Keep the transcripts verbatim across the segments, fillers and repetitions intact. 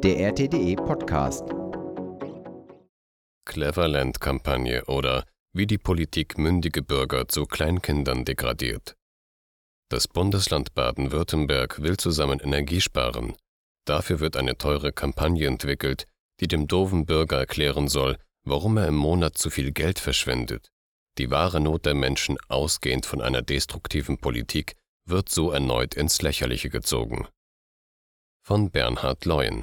der R T D E-Podcast. Cleverland-Kampagne oder wie die Politik mündige Bürger zu Kleinkindern degradiert. Das Bundesland Baden-Württemberg will zusammen Energie sparen. Dafür wird eine teure Kampagne entwickelt, die dem doofen Bürger erklären soll, warum er im Monat zu viel Geld verschwendet. Die wahre Not der Menschen, ausgehend von einer destruktiven Politik, wird so erneut ins Lächerliche gezogen. Von Bernhard Leuen.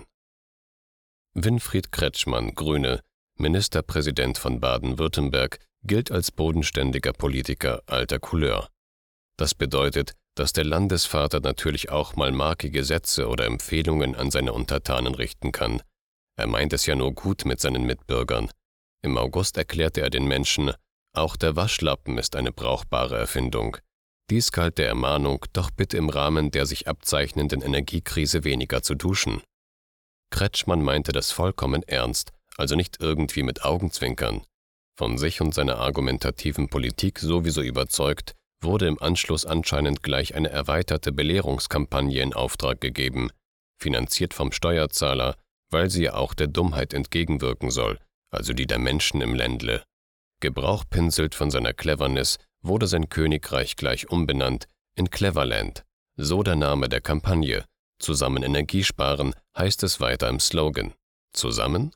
Winfried Kretschmann, Grüne, Ministerpräsident von Baden-Württemberg, gilt als bodenständiger Politiker alter Couleur. Das bedeutet, dass der Landesvater natürlich auch mal markige Sätze oder Empfehlungen an seine Untertanen richten kann. Er meint es ja nur gut mit seinen Mitbürgern. Im August erklärte er den Menschen, auch der Waschlappen ist eine brauchbare Erfindung. Dies galt der Ermahnung, doch bitte im Rahmen der sich abzeichnenden Energiekrise weniger zu duschen. Kretschmann meinte das vollkommen ernst, also nicht irgendwie mit Augenzwinkern. Von sich und seiner argumentativen Politik sowieso überzeugt, wurde im Anschluss anscheinend gleich eine erweiterte Belehrungskampagne in Auftrag gegeben, finanziert vom Steuerzahler, weil sie ja auch der Dummheit entgegenwirken soll, also die der Menschen im Ländle. Gebrauchpinselt von seiner Cleverness wurde sein Königreich gleich umbenannt in Cleverland, so der Name der Kampagne. Zusammen Energie sparen, heißt es weiter im Slogan. Zusammen?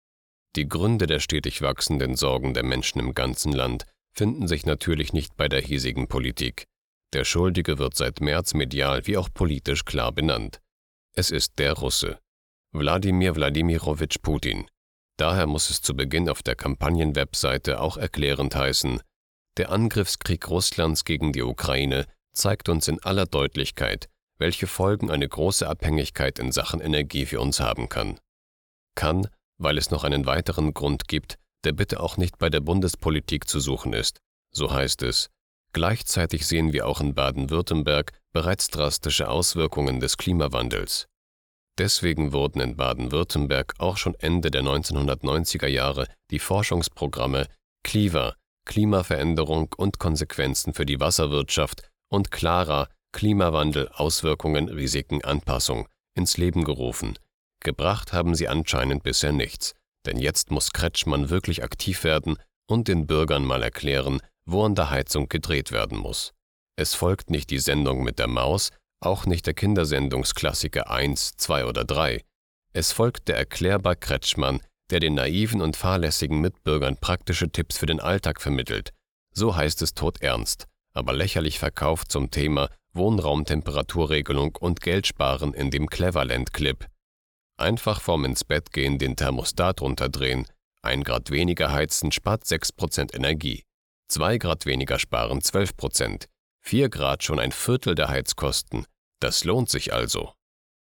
Die Gründe der stetig wachsenden Sorgen der Menschen im ganzen Land finden sich natürlich nicht bei der hiesigen Politik. Der Schuldige wird seit März medial wie auch politisch klar benannt. Es ist der Russe, Wladimir Wladimirowitsch Putin. Daher muss es zu Beginn auf der Kampagnenwebseite auch erklärend heißen: Der Angriffskrieg Russlands gegen die Ukraine zeigt uns in aller Deutlichkeit, welche Folgen eine große Abhängigkeit in Sachen Energie für uns haben kann. Kann, weil es noch einen weiteren Grund gibt, der bitte auch nicht bei der Bundespolitik zu suchen ist. So heißt es: Gleichzeitig sehen wir auch in Baden-Württemberg bereits drastische Auswirkungen des Klimawandels. Deswegen wurden in Baden-Württemberg auch schon Ende der neunzehnhundertneunziger Jahre die Forschungsprogramme CLIWA, Klimaveränderung und Konsequenzen für die Wasserwirtschaft, und CLARA, Klimawandel, Auswirkungen, Risiken, Anpassung, ins Leben gerufen. Gebracht haben sie anscheinend bisher nichts, denn jetzt muss Kretschmann wirklich aktiv werden und den Bürgern mal erklären, wo an der Heizung gedreht werden muss. Es folgt nicht die Sendung mit der Maus, auch nicht der Kindersendungsklassiker eins, zwei oder drei. Es folgt der erklärbar Kretschmann, der den naiven und fahrlässigen Mitbürgern praktische Tipps für den Alltag vermittelt. So heißt es todernst, aber lächerlich verkauft zum Thema Wohnraumtemperaturregelung und Geldsparen in dem Cleverland-Clip. Einfach vorm ins Bett gehen den Thermostat runterdrehen, ein Grad weniger heizen spart sechs Prozent Energie, zwei Grad weniger sparen zwölf Prozent, vier Grad schon ein Viertel der Heizkosten, das lohnt sich also.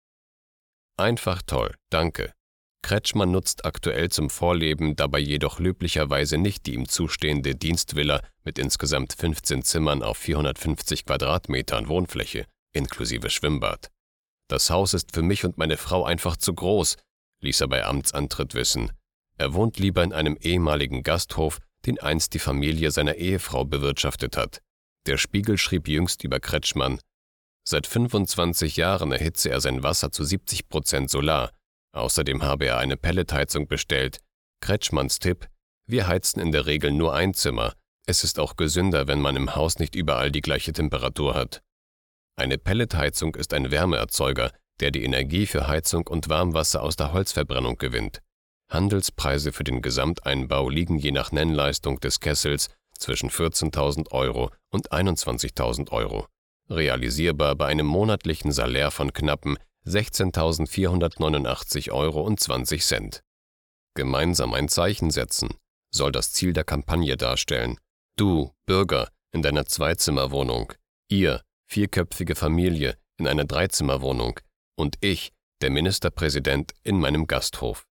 Einfach toll, danke. Kretschmann nutzt aktuell zum Vorleben dabei jedoch löblicherweise nicht die ihm zustehende Dienstvilla mit insgesamt fünfzehn Zimmern auf vierhundertfünfzig Quadratmetern Wohnfläche, inklusive Schwimmbad. Das Haus ist für mich und meine Frau einfach zu groß, ließ er bei Amtsantritt wissen. Er wohnt lieber in einem ehemaligen Gasthof, den einst die Familie seiner Ehefrau bewirtschaftet hat. Der Spiegel schrieb jüngst über Kretschmann: Seit fünfundzwanzig Jahren erhitze er sein Wasser zu siebzig Prozent Solar. Außerdem habe er eine Pelletheizung bestellt. Kretschmanns Tipp: Wir heizen in der Regel nur ein Zimmer. Es ist auch gesünder, wenn man im Haus nicht überall die gleiche Temperatur hat. Eine Pelletheizung ist ein Wärmeerzeuger, der die Energie für Heizung und Warmwasser aus der Holzverbrennung gewinnt. Handelspreise für den Gesamteinbau liegen je nach Nennleistung des Kessels zwischen vierzehntausend Euro und einundzwanzigtausend Euro. Realisierbar bei einem monatlichen Salär von knappen sechzehntausendvierhundertneunundachtzig Euro und zwanzig Cent. Gemeinsam ein Zeichen setzen soll das Ziel der Kampagne darstellen. Du, Bürger, in deiner Zweizimmerwohnung, ihr, vierköpfige Familie, in einer Dreizimmerwohnung und ich, der Ministerpräsident, in meinem Gasthof.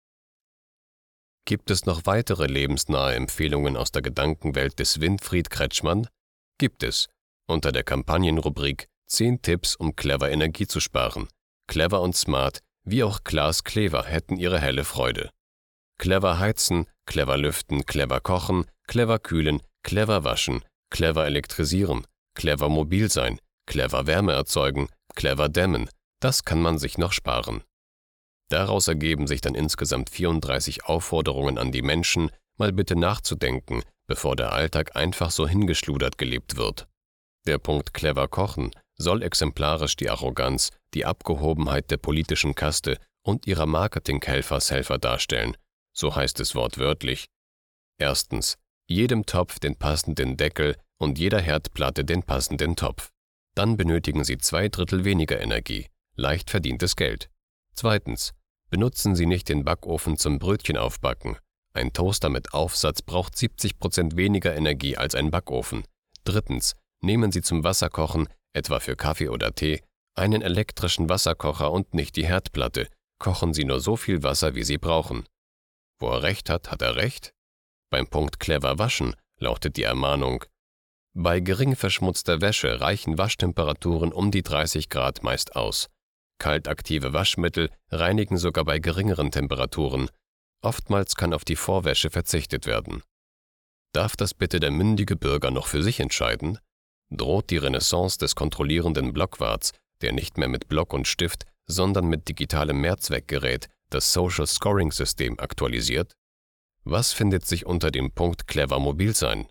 Gibt es noch weitere lebensnahe Empfehlungen aus der Gedankenwelt des Winfried Kretschmann? Gibt es, unter der Kampagnenrubrik zehn Tipps, um clever Energie zu sparen. Clever und smart, wie auch Klaas Klever, hätten ihre helle Freude. Clever heizen, clever lüften, clever kochen, clever kühlen, clever waschen, clever elektrisieren, clever mobil sein, clever Wärme erzeugen, clever dämmen, das kann man sich noch sparen. Daraus ergeben sich dann insgesamt vierunddreißig Aufforderungen an die Menschen, mal bitte nachzudenken, bevor der Alltag einfach so hingeschludert gelebt wird. Der Punkt clever kochen soll exemplarisch die Arroganz, die Abgehobenheit der politischen Kaste und ihrer Marketinghelfershelfer darstellen, so heißt es wortwörtlich. Erstens, jedem Topf den passenden Deckel und jeder Herdplatte den passenden Topf. Dann benötigen Sie zwei Drittel weniger Energie, leicht verdientes Geld. Zweitens, benutzen Sie nicht den Backofen zum Brötchen aufbacken. Ein Toaster mit Aufsatz braucht siebzig Prozent weniger Energie als ein Backofen. Drittens, nehmen Sie zum Wasserkochen, etwa für Kaffee oder Tee, einen elektrischen Wasserkocher und nicht die Herdplatte. Kochen Sie nur so viel Wasser, wie Sie brauchen. Wo er recht hat, hat er recht. Beim Punkt clever waschen lautet die Ermahnung: Bei gering verschmutzter Wäsche reichen Waschtemperaturen um die dreißig Grad meist aus. Kaltaktive Waschmittel reinigen sogar bei geringeren Temperaturen. Oftmals kann auf die Vorwäsche verzichtet werden. Darf das bitte der mündige Bürger noch für sich entscheiden? Droht die Renaissance des kontrollierenden Blockwarts, der nicht mehr mit Block und Stift, sondern mit digitalem Mehrzweckgerät das Social Scoring System aktualisiert? Was findet sich unter dem Punkt clever mobil sein?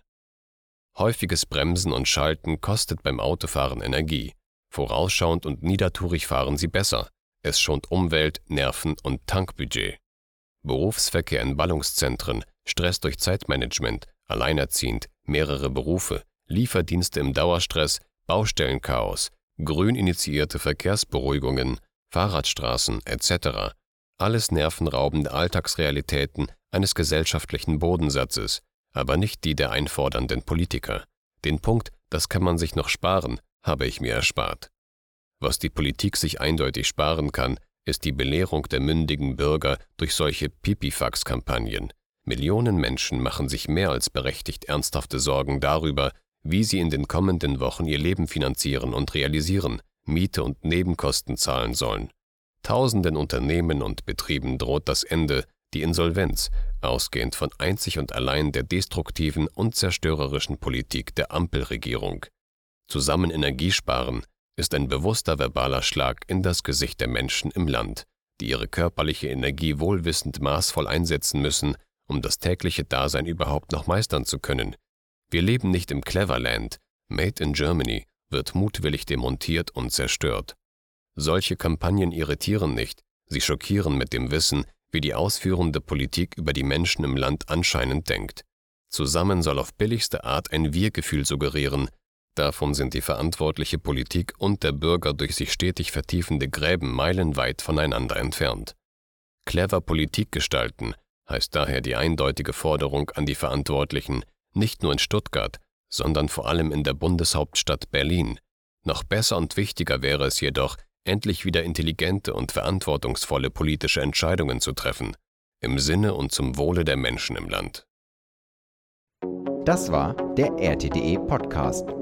Häufiges Bremsen und Schalten kostet beim Autofahren Energie. Vorausschauend und niedertourig fahren Sie besser. Es schont Umwelt, Nerven und Tankbudget. Berufsverkehr in Ballungszentren, Stress durch Zeitmanagement, alleinerziehend, mehrere Berufe, Lieferdienste im Dauerstress, Baustellenchaos, grün initiierte Verkehrsberuhigungen, Fahrradstraßen et cetera. Alles nervenraubende Alltagsrealitäten eines gesellschaftlichen Bodensatzes, aber nicht die der einfordernden Politiker. Den Punkt, das kann man sich noch sparen, habe ich mir erspart. Was die Politik sich eindeutig sparen kann, ist die Belehrung der mündigen Bürger durch solche Pipifax-Kampagnen. Millionen Menschen machen sich mehr als berechtigt ernsthafte Sorgen darüber, wie sie in den kommenden Wochen ihr Leben finanzieren und realisieren, Miete und Nebenkosten zahlen sollen. Tausenden Unternehmen und Betrieben droht das Ende, die Insolvenz, ausgehend von einzig und allein der destruktiven und zerstörerischen Politik der Ampelregierung. Zusammen Energie sparen ist ein bewusster verbaler Schlag in das Gesicht der Menschen im Land, die ihre körperliche Energie wohlwissend maßvoll einsetzen müssen, um das tägliche Dasein überhaupt noch meistern zu können. Wir leben nicht im Cleverland. Made in Germany wird mutwillig demontiert und zerstört. Solche Kampagnen irritieren nicht, sie schockieren mit dem Wissen, wie die ausführende Politik über die Menschen im Land anscheinend denkt. Zusammen soll auf billigste Art ein Wir-Gefühl suggerieren. Davon sind die verantwortliche Politik und der Bürger durch sich stetig vertiefende Gräben meilenweit voneinander entfernt. Clever Politik gestalten heißt daher die eindeutige Forderung an die Verantwortlichen, nicht nur in Stuttgart, sondern vor allem in der Bundeshauptstadt Berlin. Noch besser und wichtiger wäre es jedoch, endlich wieder intelligente und verantwortungsvolle politische Entscheidungen zu treffen, im Sinne und zum Wohle der Menschen im Land. Das war der R T D E Podcast.